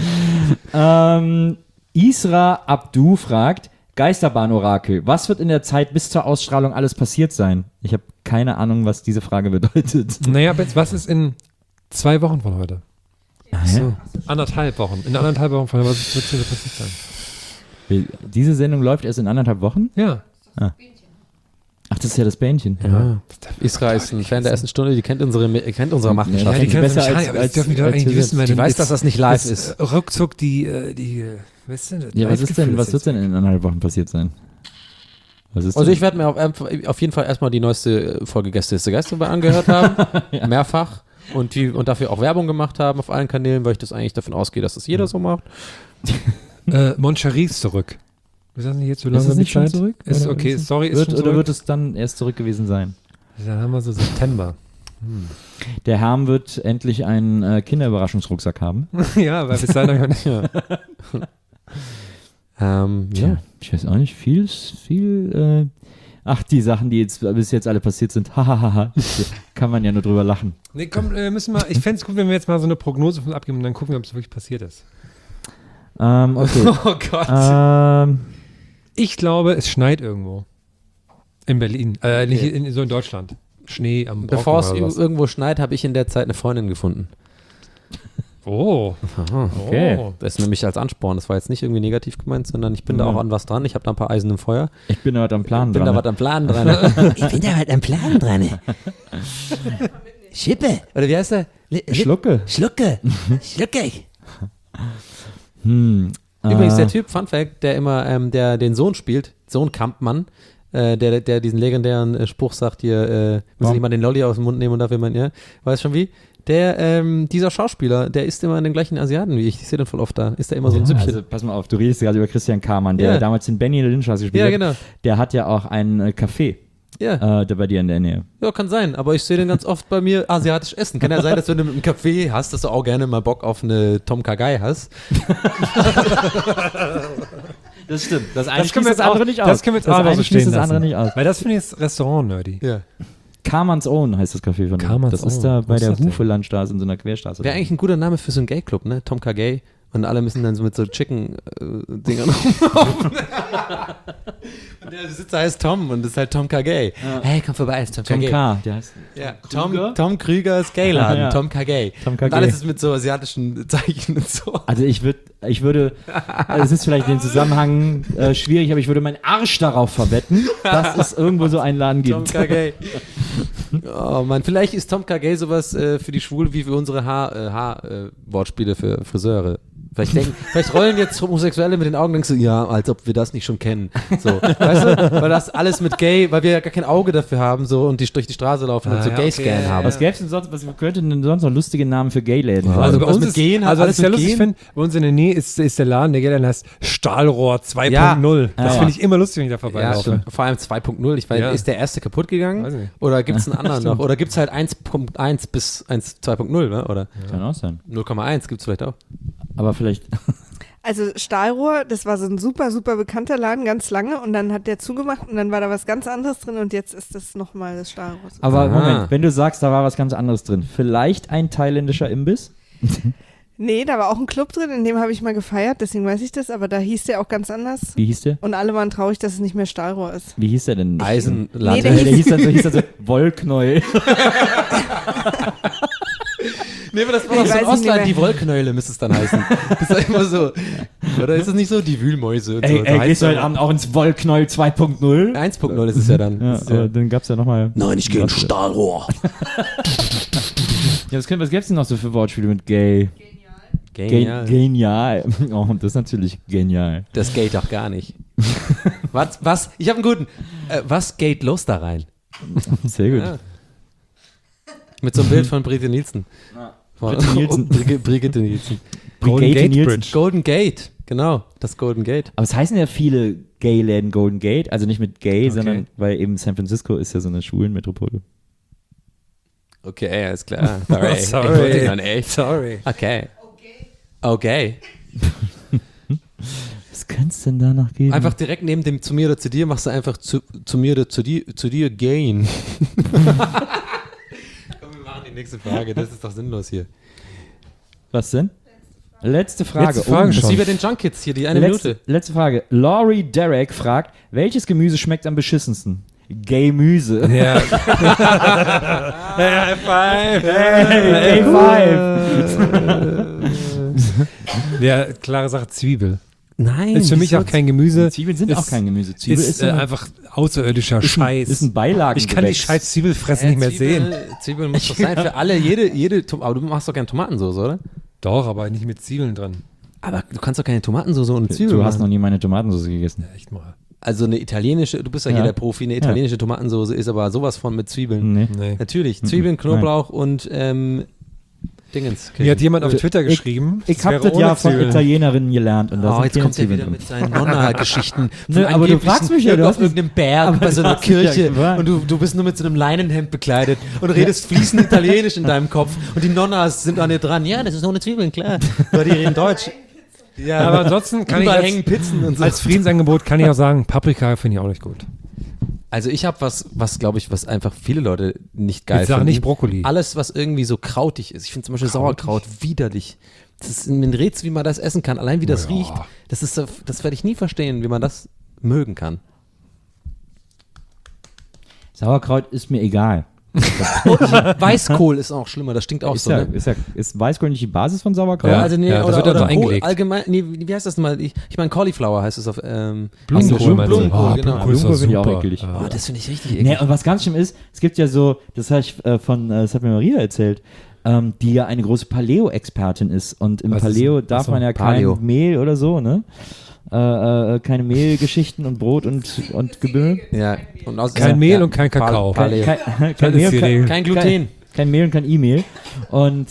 lassen. Isra Abdu fragt, Geisterbahn-Orakel, was wird in der Zeit bis zur Ausstrahlung alles passiert sein? Ich habe keine Ahnung, was diese Frage bedeutet. Naja, aber jetzt, was ist in 2 Wochen von heute? So. 1,5 Wochen. In 1,5 Wochen von heute, was wird hier passiert sein? Diese Sendung läuft erst in 1,5 Wochen? Ja. Ach, das ist ja das Bähnchen. Ja. Isra ist ein Fan der ersten Stunde, die kennt unsere Machenschaften. Ja, die können besser als- aber das dürfen die doch als eigentlich wir wissen, wenn Die weiß, jetzt dass das nicht live ist. Ruckzuck weißt du, Ja, was wird denn in 1,5 Wochen passiert sein? Was ist Also denn? ich werde mir auf jeden Fall erstmal die neueste Folge Gästeliste Geisterbahn angehört haben. Mehrfach. und dafür auch Werbung gemacht haben auf allen Kanälen, weil ich das eigentlich davon ausgehe, dass das jeder so macht. Moncherie ist zurück. Ist das nicht jetzt so lange Ist es nicht schon Zeit? zurück? Ist Oder okay, ist es- sorry, ist Wird, schon oder zurück. wird es dann erst zurück gewesen sein? Dann haben wir so September. Der Herm wird endlich einen Kinderüberraschungsrucksack haben. Ja, weil bis dahin habe ich noch nicht. Tja, ich weiß auch nicht, viel, die Sachen, die jetzt bis jetzt alle passiert sind, hahaha, kann man ja nur drüber lachen. Nee, komm, ich fände es gut, wenn wir jetzt mal so eine Prognose von abgeben und dann gucken, ob es wirklich passiert ist. Okay. Oh Gott. Ich glaube, es schneit irgendwo. In Berlin. Nicht so in Deutschland. Schnee am Brocken Bevor es oder was. irgendwo schneit, habe ich in der Zeit eine Freundin gefunden. Oh. Okay. Oh. Das ist nämlich als Ansporn. Das war jetzt nicht irgendwie negativ gemeint, sondern ich bin da auch an was dran. Ich habe da ein paar Eisen im Feuer. Ich bin da was am Plan Bin dran. da was am Plan dran. Ich bin da was am Plan dran. Schippe. Oder wie heißt der? Schlucke. Schlucke. Schlucke. Übrigens, der Typ, Fun Fact, der immer der den Sohn spielt, Sohn Kampmann, der diesen legendären Spruch sagt, hier, muss ich mal den Lolli aus dem Mund nehmen und dafür meinen, ja, weißt schon wie? Dieser Schauspieler, der isst immer den gleichen Asiaten wie ich sehe den voll oft da, ist da immer so ein Süppchen. Also, pass mal auf, du redest gerade über Christian Kamann, der Ja. damals den Benny Lynch gespielt Ja, hat. genau. Der hat ja auch ein Café Ja. da bei dir in der Nähe. Ja, kann sein, aber ich sehe den ganz oft bei mir asiatisch essen. Kann ja sein, dass wenn du mit einem Café hast, dass du auch gerne mal Bock auf eine Tom Kha Gai hast. Das stimmt. Das eine Das können schließt wir jetzt das andere auch- nicht aus. das können wir jetzt auch eine so schließt stehen das andere lassen. nicht aus. Weil das finde ich jetzt Restaurant-nerdy. Ja. Kaman's Own heißt das Café von ihm. Kaman's Das ist Own. da Wo bei ist der das denn? Hufelandstraße in so einer Querstraße. Wäre eigentlich ein guter Name für so einen Gay-Club, ne? Tom Kha Gai. Und alle müssen dann so mit so Chicken-Dingern rumlaufen. Und der Besitzer heißt Tom und das ist halt Tom Kha Gai. Hey, komm vorbei, ist Tom Kha Tom Gai. K. Der heißt Ja, Krüger? Tom Krügers Gay-Laden, Ja. Tom Kha Gai. Tom Kha Und alles Gai. ist mit so asiatischen Zeichen und so. Also ich würde, es ist vielleicht in dem Zusammenhang schwierig, aber ich würde meinen Arsch darauf verwetten, dass es irgendwo so einen Laden Tom gibt. Kha Gai. Oh Mann, vielleicht ist Tom Kha Gai sowas für die Schwule wie für unsere Wortspiele für Friseure. Vielleicht rollen jetzt Homosexuelle mit den Augen und denken so, ja, als ob wir das nicht schon kennen. So, weißt du? Weil das alles mit Gay, weil wir ja gar kein Auge dafür haben so und die durch die Straße laufen und so ja, Gay-Scan okay, haben. Was gäbe es denn sonst, was könnten denn sonst noch lustige Namen für Gay-Läden sein? Also bei was uns mit ist, Gehen hat, also alles was ich ja mit lustig Gehen. finde, bei uns in der Nähe ist der Laden, der Geladen heißt Stahlrohr 2.0. Ja. Das Ja. finde ich immer lustig, wenn ich da Ja, vorbeilaufe. stimmt. Vor allem 2.0. Ich weiß, Ja. ist der erste kaputt gegangen? Weiß nicht. Oder gibt es einen anderen noch? Oder gibt es halt 1.1 bis 2.0, ne? Oder Kann auch sein. 0,1 gibt es vielleicht auch. Aber vielleicht, Also Stahlrohr, das war so ein super, super bekannter Laden, ganz lange. Und dann hat der zugemacht und dann war da was ganz anderes drin. Und jetzt ist das nochmal das Stahlrohr. aber Aha. Moment, wenn du sagst, da war was ganz anderes drin, vielleicht ein thailändischer Imbiss? Nee, da war auch ein Club drin, in dem habe ich mal gefeiert. Deswegen weiß ich das. Aber da hieß der auch ganz anders. Wie hieß der? Und alle waren traurig, dass es nicht mehr Stahlrohr ist. Wie hieß der denn? Eisenlatte. Nee, der Der hieß dann so Wollknäuel. Nee, aber das war Ich doch so weiß in nicht Ostland, mehr. die Wollknäule müsste es dann heißen. Das ist ja immer so. Oder ist es nicht so? Die Wühlmäuse und so. So Ey, heißt gehst du es heute ja. Abend auch ins Wollknäuel 2.0? 1.0 ist es ja dann. Ja, Das ist ja aber dann gab es ja nochmal. Nein, ich gehe ins Stahlrohr. Ja, was gäbe es denn noch so für Wortspiele mit gay? Genial. Genial. Oh, das ist natürlich genial. Das geht doch gar nicht. Was? Ich habe einen guten. Was geht los da rein? Sehr gut. Ja. Mit so einem Bild von Brigitte Nielsen. Von- Brigitte Nielsen. Brigitte Nielsen. Golden Brigade Gate Nielsen. Bridge. Golden Gate, genau. Das Golden Gate. Aber es heißen ja viele Gay-Läden Golden Gate, also nicht mit Gay, Okay. sondern weil eben San Francisco ist ja so eine Schwulenmetropole. Okay, alles klar. Sorry. Sorry. Ich wollte dann echt. Sorry. Okay. Okay. Was könnte es denn da noch geben? Einfach direkt neben dem zu mir oder zu dir machst du einfach zu mir oder zu dir gehen. Komm, wir machen die nächste Frage. Das ist doch sinnlos hier. Was denn? Letzte Frage. Letzte Frage Das ist schon. wie bei den Junkies hier, die eine Minute. Letzte Frage. Laurie Derek fragt, welches Gemüse schmeckt am beschissensten? Gay-Müse. Ja. High five. Hey, Gay-Five. Ja, klare Sache, Zwiebel. Nein. Ist für mich auch kein Gemüse. Zwiebeln sind Ist- auch kein Gemüse. Zwiebel Ist so eine- einfach außerirdischer Scheiß. ist ein Beilagen. Ich kann die scheiß Zwiebel fressen nicht mehr sehen. Zwiebeln muss doch sein für alle, aber du machst doch gerne Tomatensauce, oder? Doch, aber nicht mit Zwiebeln dran. Aber du kannst doch keine Tomatensauce ohne Zwiebeln Du hast noch machen. nie meine Tomatensauce gegessen. Ja, echt mal. Also eine italienische, du bist ja hier Ja. der Profi, eine italienische Tomatensauce ist aber sowas von mit Zwiebeln. Nee. Nee. Natürlich, Zwiebeln, Knoblauch und Dingens. Mir hat jemand auf Twitter geschrieben, Ich das habe wäre das ja ohne von Zwiebeln. Italienerinnen gelernt. Und da sind Jetzt keine kommt er Zwiebeln wieder drin. mit seinen Nonna-Geschichten. Ne, aber du fragst mich ja, du auf hast irgendeinem Berg bei so einer hast mich ja Kirche gefragt. und du bist nur mit so einem Leinenhemd bekleidet und redest fließend Italienisch in deinem Kopf und die Nonnas sind an dir dran. Ja, das ist ohne Zwiebeln, klar. Weil die reden Deutsch. Ja, Aber ansonsten kann ich überall hängen Pizzen und so. als Friedensangebot kann ich auch sagen, Paprika finde ich auch nicht gut. Also ich habe was glaube ich, was einfach viele Leute nicht geil Jetzt sag finden. nicht Brokkoli. Alles, was irgendwie so krautig ist. Ich finde zum Beispiel Sauerkraut widerlich. Das ist ein Rätsel, wie man das essen kann. Allein wie das riecht, das werde ich nie verstehen, wie man das mögen kann. Sauerkraut ist mir egal. Weißkohl ist auch schlimmer, das stinkt auch Ist, so. Ne? ist Weißkohl nicht die Basis von Sauerkraut? Ja. Also nee, das oder, wird dann oder so eingelegt. allgemein, nee, wie heißt das mal? Ich meine Cauliflower heißt es auf Blumenkohl, meinst du? Blumenkohl, genau. Blumenkohl ist doch Blumenkohl finde ich auch super. eklig. Oh, das finde ich richtig eklig. Nee, und was ganz schlimm ist, es gibt ja so, das habe ich das hat mir Maria erzählt, die ja eine große Paleo-Expertin ist. Und im Was ist Paleo denn? darf Achso, man ja Paleo. kein Mehl oder so, ne? Keine Mehlgeschichten und Brot und Gebühr. Ja. Und Kein Mehl und kein Kakao. Paleo. Kein Das ist die Regel. Kein Gluten. Kein Mehl und kein E-Mail. Und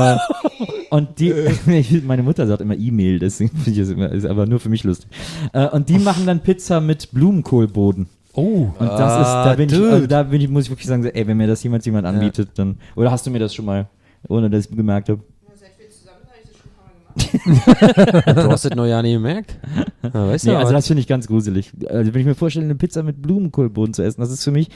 die, meine Mutter sagt immer E-Mail, deswegen finde ich das immer, ist aber nur für mich lustig. Und die machen dann Pizza mit Blumenkohlboden. Oh. Und das ist, dude. muss ich wirklich sagen, so, ey, wenn mir das jemand anbietet, dann, oder hast du mir das schon mal, ohne dass ich gemerkt habe? Seit wir zusammen sind, habe ich das schon ein paar Mal gemacht. Du hast das noch ja nie gemerkt? Ja, weißt Nee, du, also aber- das finde ich ganz gruselig. Also wenn ich mir vorstelle, eine Pizza mit Blumenkohlboden zu essen, das ist für mich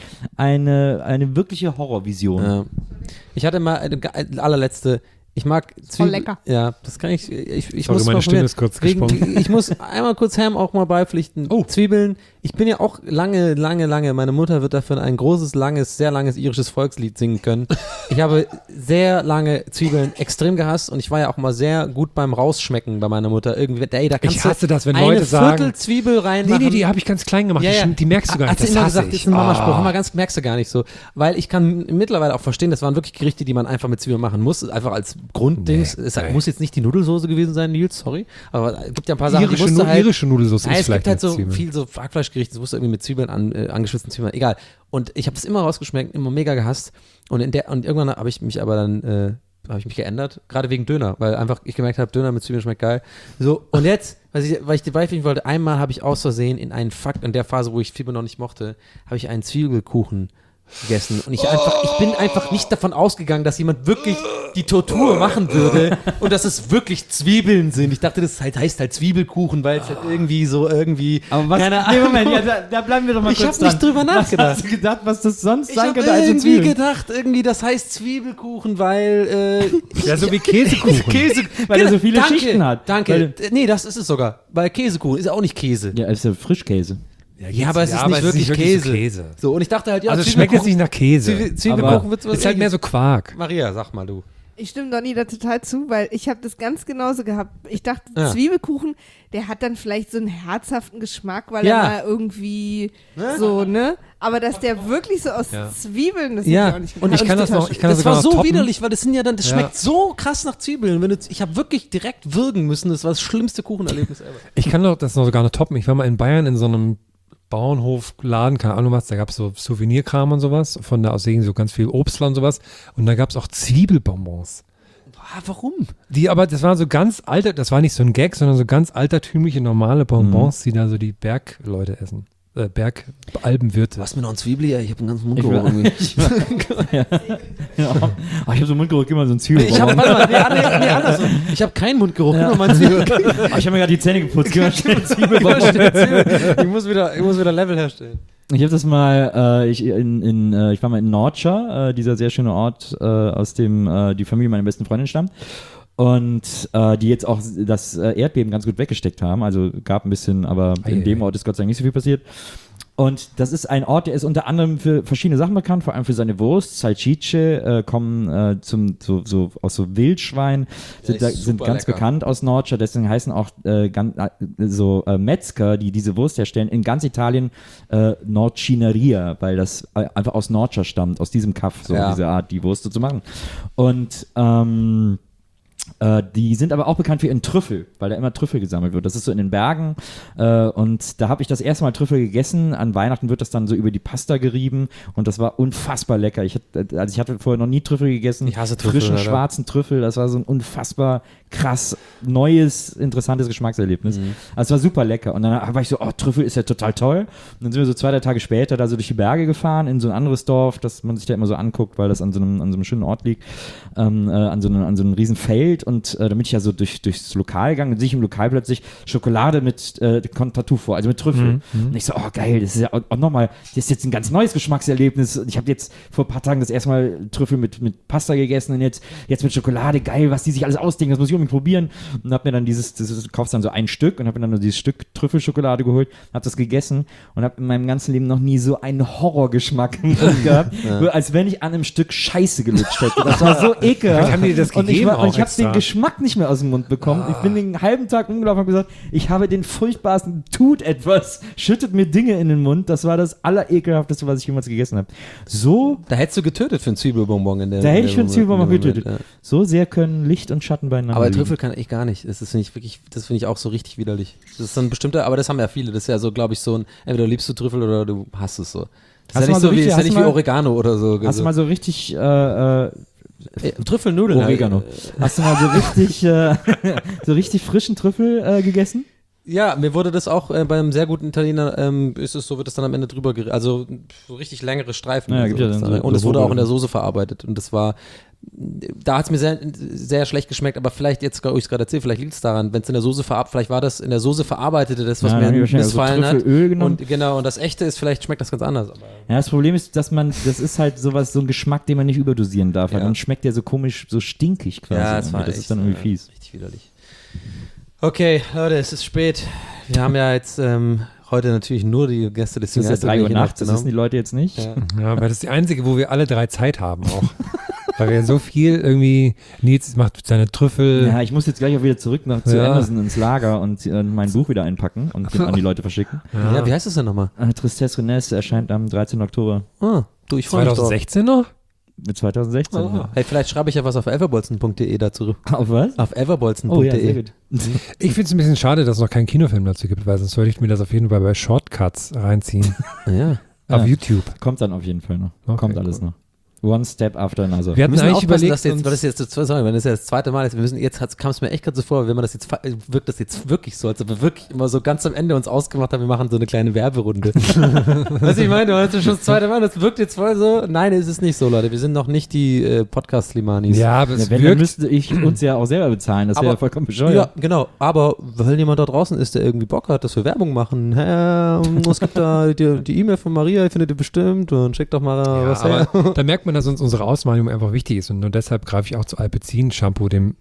eine wirkliche Horrorvision. Ja. Ich hatte mal eine allerletzte. Ich mag voll lecker. Ja, das kann ich. Ich Sorry, muss meine mal Stimme probieren. ist kurz Wegen- gesprungen. Ich muss einmal kurz Ham auch mal beipflichten. Oh. Zwiebeln. Ich bin ja auch lange. Meine Mutter wird dafür ein großes, sehr langes irisches Volkslied singen können. Ich habe sehr lange Zwiebeln extrem gehasst und ich war ja auch mal sehr gut beim Rausschmecken bei meiner Mutter. Irgendwie, ey, da kannst Ich hasse du das, wenn eine Leute sagen- Viertel Zwiebel reinmachen. Nee, die habe ich ganz klein gemacht. Ja, ja. Die merkst du gar Hat nicht. sie Das immer hasse gesagt, das ich. ist ein Mamaspruch. Immer ganz merkst du gar nicht so. Weil ich kann mittlerweile auch verstehen, das waren wirklich Gerichte, die man einfach mit Zwiebeln machen muss. Einfach als Grunddings. Nee, Es nee. muss jetzt nicht die Nudelsoße gewesen sein, Nils, sorry. Aber es gibt ja ein paar Sachen, die musst du halt. Irische Nudelsauce Nein, ist es gibt vielleicht halt so mit Zwiebeln. viel so Hackfleischgerichte, das musst du irgendwie mit Zwiebeln angeschwitzten Zwiebeln. Egal. Und ich habe das immer rausgeschmeckt, immer mega gehasst. Und irgendwann habe ich mich aber dann habe ich mich geändert, gerade wegen Döner, weil einfach ich gemerkt habe, Döner mit Zwiebeln schmeckt geil. So, und jetzt, weil ich dir beipflichten wollte, einmal habe ich aus Versehen in der Phase, wo ich Zwiebeln noch nicht mochte, habe ich einen Zwiebelkuchen gegessen. Und ich bin einfach nicht davon ausgegangen, dass jemand wirklich die Tortur machen würde und dass es wirklich Zwiebeln sind. Ich dachte, das heißt halt Zwiebelkuchen, weil es halt irgendwie. Aber was, keine nee, Ahnung. Moment, ja, da bleiben wir doch mal Ich kurz hab nicht dran. drüber nachgedacht. Was hast du gedacht, was das sonst Ich sein habe könnte als irgendwie Zwiebeln? gedacht, das heißt Zwiebelkuchen, weil Ja, so wie Käsekuchen. Käse, Weil er so viele Schichten hat. Danke. Nee, das ist es sogar. Weil Käsekuchen ist ja auch nicht Käse. Ja, ist ja Frischkäse. Ja, aber es ist nicht wirklich Käse. So, und ich dachte halt, ja, Also es schmeckt jetzt nicht nach Käse. Zwiebelkuchen wird Ist halt mehr so Quark. Maria, sag mal du. Ich stimme Donny da total zu, weil ich habe das ganz genauso gehabt. Ich dachte, Ja. Zwiebelkuchen, der hat dann vielleicht so einen herzhaften Geschmack, weil Ja. er mal irgendwie Ne? so, ne? Aber dass der wirklich so aus Zwiebeln, das Ja, hätte ich auch nicht und gedacht. ich kann das total noch- ich kann schön. Das sogar war noch so toppen. widerlich, weil das sind ja dann, das Ja. schmeckt so krass nach Zwiebeln. Ich habe wirklich direkt würgen müssen. Das war das schlimmste Kuchenerlebnis ever. Ich kann doch das noch sogar noch toppen. Ich war mal in Bayern in so einem Bauernhofladen, keine Ahnung was, da gab es so Souvenirkram und sowas, von da aus so ganz viel Obst und sowas. Und da gab es auch Zwiebelbonbons. Warum? Aber das war so ganz alter, das war nicht so ein Gag, sondern so ganz altertümliche, normale Bonbons, die da so die Bergleute essen. Bergalbenwirte. Du hast mir noch ein Zwiebel hier? Ich habe einen ganzen Ich Mundgeruch war- irgendwie. Ja. Oh, ich habe so einen Mundgeruch, immer so ein Zwiebel. Ich habe, warte mal, nee, andersrum. Ich habe keinen Mundgeruch, nur mein Zwiebel. Oh, ich habe mir gerade die Zähne geputzt. Gib mal schnell einen Zwiebel. Ich muss wieder Level herstellen. Ich habe das mal, ich war mal in Nordscha, dieser sehr schöne Ort, aus dem die Familie meiner besten Freundin stammt. Und die jetzt auch das Erdbeben ganz gut weggesteckt haben. Also gab ein bisschen, aber in dem Ort ist Gott sei Dank nicht so viel passiert. Und das ist ein Ort, der ist unter anderem für verschiedene Sachen bekannt, vor allem für seine Wurst. Salchiche kommen aus so Wildschwein, sind ganz lecker. bekannt aus Nordscha. Deswegen heißen auch Metzger, die diese Wurst herstellen, in ganz Italien Nordcineria, weil das einfach aus Nordscha stammt, aus diesem Kaff, so Ja. diese Art, die Wurst so zu machen. Und Die sind aber auch bekannt für ihren Trüffel, weil da immer Trüffel gesammelt wird. Das ist so in den Bergen und da habe ich das erste Mal Trüffel gegessen. An Weihnachten wird das dann so über die Pasta gerieben und das war unfassbar lecker. Ich hatte vorher noch nie Trüffel gegessen. Ich hasse Trüffel, frischen, oder? schwarzen Trüffel. Das war so ein unfassbar krass neues, interessantes Geschmackserlebnis. Also es war super lecker. Und dann war ich so, oh, Trüffel ist ja total toll. Und dann sind wir so 2-3 Tage später da so durch die Berge gefahren in so ein anderes Dorf, das man sich da immer so anguckt, weil das an so einem schönen Ort liegt, an so einem riesen Feld. Und da bin ich ja so durchs Lokal gegangen und sehe ich im Lokal plötzlich Schokolade mit Tartuffe, also mit Trüffel. Und ich so, oh geil, das ist ja auch nochmal, das ist jetzt ein ganz neues Geschmackserlebnis. Ich habe jetzt vor ein paar Tagen das erste Mal Trüffel mit Pasta gegessen und jetzt mit Schokolade, geil, was die sich alles ausdenken, das muss ich unbedingt probieren. Und habe mir dann kaufst dann so ein Stück und habe mir dann nur dieses Stück Trüffelschokolade geholt, habe das gegessen und habe in meinem ganzen Leben noch nie so einen Horrorgeschmack im Mund gehabt, als wenn ich an einem Stück Scheiße gelutscht hätte. Das war so ekelhaft. Haben die dir das Und gegeben ich habe extra? den Geschmack nicht mehr aus dem Mund bekommen. Ich bin den halben Tag umgelaufen und habe gesagt, ich habe den furchtbarsten, tut etwas, schüttet mir Dinge in den Mund. Das war das Allerekelhafteste, was ich jemals gegessen habe. So, Da hättest du getötet für einen Zwiebelbonbon in der da hätte ich für einen Zwiebelbonbon in dem getötet. Moment, ja. So sehr können Licht und Schatten beieinander Aber liegen. Trüffel kann ich gar nicht. Das finde ich auch so richtig widerlich. Das ist so ein bestimmter, aber das haben ja viele. Das ist ja so, glaube ich, so ein, entweder liebst du Trüffel oder du hasst es so. Das ist ja nicht so wie, ist ja nicht wie Oregano oder so. Hast du mal so richtig Trüffelnudeln. Oregano. Hast du mal so richtig frischen Trüffel gegessen? Ja, mir wurde das auch beim sehr guten Italiener, ist es so, wird es dann am Ende drüber also so richtig längere Streifen. Ja, und gibt ja dann so- und es so wurde auch in Wurzeln. der Soße verarbeitet und das war, da hat es mir sehr, sehr schlecht geschmeckt, aber vielleicht jetzt, wo ich es gerade erzähle, vielleicht liegt es daran, wenn es in der Soße vielleicht war das in der Soße verarbeitete, das, was Ja, mir dann hab ich wahrscheinlich missfallen so hat. Trüffelöl genommen. Und genau, und das echte ist, vielleicht schmeckt das ganz anders. Aber Ja, das Problem ist, das ist halt so ein Geschmack, den man nicht überdosieren darf. Weil Ja. dann schmeckt der so komisch, so stinkig quasi. das war das echt ist dann irgendwie fies. richtig widerlich. Okay, Leute, es ist spät. Wir haben ja jetzt heute natürlich nur die Gäste des Das ist ja 3 Uhr nachts, das wissen die Leute jetzt nicht. Ja. Ja, aber das ist die einzige, wo wir alle 3 Zeit haben auch. Weil wir so viel irgendwie, Nils macht seine Trüffel. Ja, ich muss jetzt gleich auch wieder zurück zu Ja. Amazon ins Lager und mein Buch wieder einpacken und an die Leute verschicken. Ja, wie heißt das denn nochmal? Tristesse Renesse erscheint am 13. Oktober Du, ich freue mich drauf. 2016 noch? mit 2016. Oh. Hey, vielleicht schreibe ich ja was auf everbolzen.de dazu. Auf was? Auf everbolzen.de. Oh ja, sehr gut. Ich finde es ein bisschen schade, dass es noch keinen Kinofilm dazu gibt, weil sonst würde ich mir das auf jeden Fall bei Shortcuts reinziehen. Ja. Auf Ja. YouTube. Kommt dann auf jeden Fall noch. Okay, Kommt alles cool. noch. One step after another. Wir Wir hatten müssen eigentlich aufpassen, überlegt, dass jetzt, uns- weil das jetzt wenn das jetzt das zweite Mal ist, kam es mir echt gerade so vor, wenn man das jetzt, wirkt das jetzt wirklich so, als ob wir wirklich immer so ganz am Ende uns ausgemacht haben, wir machen so eine kleine Werberunde. Was ich meine, du hast ja schon das zweite Mal, das wirkt jetzt voll so. Nein, es ist nicht so, Leute. Wir sind noch nicht die Podcast-Limanis. Ja, aber Ja, es wenn, dann wirkt. müsste ich uns ja auch selber bezahlen. Das wäre Aber- ja vollkommen bescheuert. Ja, genau. Aber wenn jemand da draußen ist, der irgendwie Bock hat, dass wir Werbung machen, es gibt da die E-Mail von Maria, die findet ihr bestimmt und schickt doch mal Ja, was her. aber da merkt man, dass uns unsere Ausmalung einfach wichtig ist und nur deshalb greife ich auch zu Alpecin-Shampoo, dem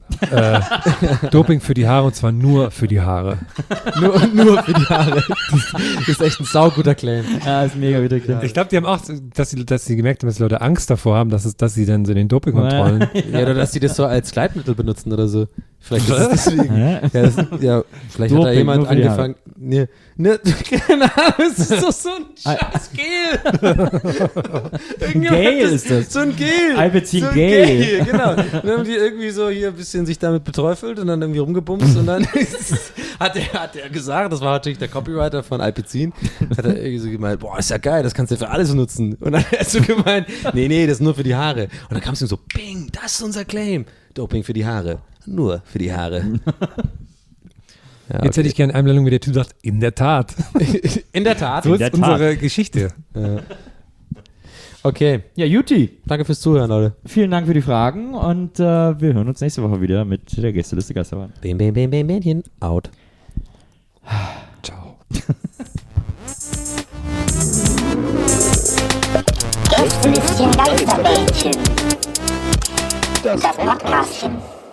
Doping für die Haare und zwar nur für die Haare. nur für die Haare. Das ist echt ein sauguter Claim. Ja, ist mega wieder klar. Ich glaube, die haben auch, dass sie gemerkt haben, dass die Leute Angst davor haben, dass sie dann so in den Dopingkontrollen. Ja, oder dass die das so als Kleidmittel benutzen oder so. Vielleicht ist es deswegen. Hä? Vielleicht hat da Doping, jemand nur für die angefangen. Ne, genau, es ist doch so ein scheiß Gel. Gel ist das. So ein Gel. Alpecin so ein Gel. Genau. Dann haben die irgendwie so hier ein bisschen sich damit beträufelt und dann irgendwie rumgebumst und dann hat er gesagt, das war natürlich der Copywriter von Alpecin, hat er irgendwie so gemeint, boah, ist ja geil, das kannst du für alles nutzen. Und dann hat er so gemeint, nee, das ist nur für die Haare. Und dann kam es ihm so, bing, das ist unser Claim. Doping für die Haare. Nur für die Haare. Ja, Jetzt hätte ich gerne eine Einblendung, wie der Typ sagt, in der Tat. in der Tat. So ist der Tat. unsere Geschichte. Okay, Ja, Juti, danke fürs Zuhören, Leute. vielen Dank für die Fragen und wir hören uns nächste Woche wieder mit der Gästeliste Geisterbahn. Bähnchen, out. Ciao. Gästelistchen Geisterbällchen. Das Podcastchen.